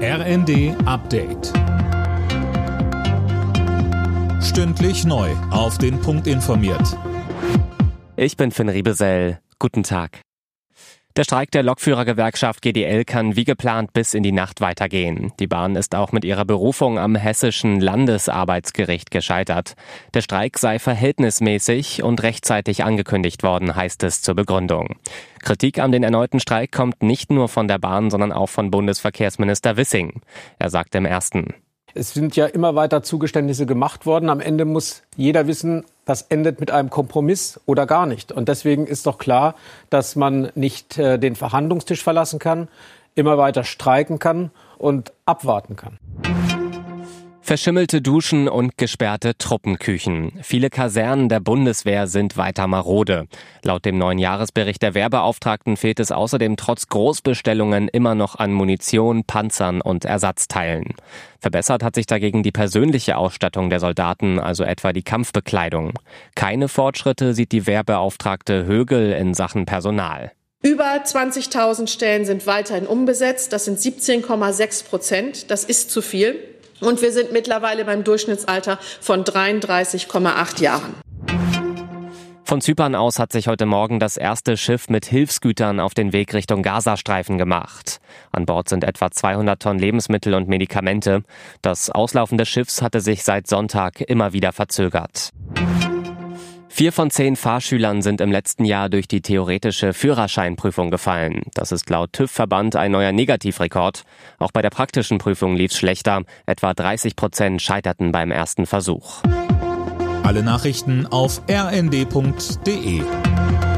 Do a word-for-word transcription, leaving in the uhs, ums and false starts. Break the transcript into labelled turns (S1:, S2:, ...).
S1: R N D Update. Stündlich neu auf den Punkt informiert.
S2: Ich bin Finn Riebesell. Guten Tag. Der Streik der Lokführergewerkschaft G D L kann wie geplant bis in die Nacht weitergehen. Die Bahn ist auch mit ihrer Berufung am Hessischen Landesarbeitsgericht gescheitert. Der Streik sei verhältnismäßig und rechtzeitig angekündigt worden, heißt es zur Begründung. Kritik an den erneuten Streik kommt nicht nur von der Bahn, sondern auch von Bundesverkehrsminister Wissing. Er sagt im Ersten:
S3: Es sind ja immer weiter Zugeständnisse gemacht worden. Am Ende muss jeder wissen, das endet mit einem Kompromiss oder gar nicht. Und deswegen ist doch klar, dass man nicht äh, den Verhandlungstisch verlassen kann, immer weiter streiken kann und abwarten kann.
S2: Verschimmelte Duschen und gesperrte Truppenküchen. Viele Kasernen der Bundeswehr sind weiter marode. Laut dem neuen Jahresbericht der Wehrbeauftragten fehlt es außerdem trotz Großbestellungen immer noch an Munition, Panzern und Ersatzteilen. Verbessert hat sich dagegen die persönliche Ausstattung der Soldaten, also etwa die Kampfbekleidung. Keine Fortschritte sieht die Wehrbeauftragte Högel in Sachen Personal.
S4: Über zwanzigtausend Stellen sind weiterhin unbesetzt. Das sind siebzehn Komma sechs Prozent. Das ist zu viel. Und wir sind mittlerweile beim Durchschnittsalter von dreiunddreißig Komma acht Jahren.
S2: Von Zypern aus hat sich heute Morgen das erste Schiff mit Hilfsgütern auf den Weg Richtung Gazastreifen gemacht. An Bord sind etwa zweihundert Tonnen Lebensmittel und Medikamente. Das Auslaufen des Schiffs hatte sich seit Sonntag immer wieder verzögert. Vier von zehn Fahrschülern sind im letzten Jahr durch die theoretische Führerscheinprüfung gefallen. Das ist laut TÜV-Verband ein neuer Negativrekord. Auch bei der praktischen Prüfung lief es schlechter. Etwa dreißig Prozent scheiterten beim ersten Versuch.
S1: Alle Nachrichten auf r n d punkt d e.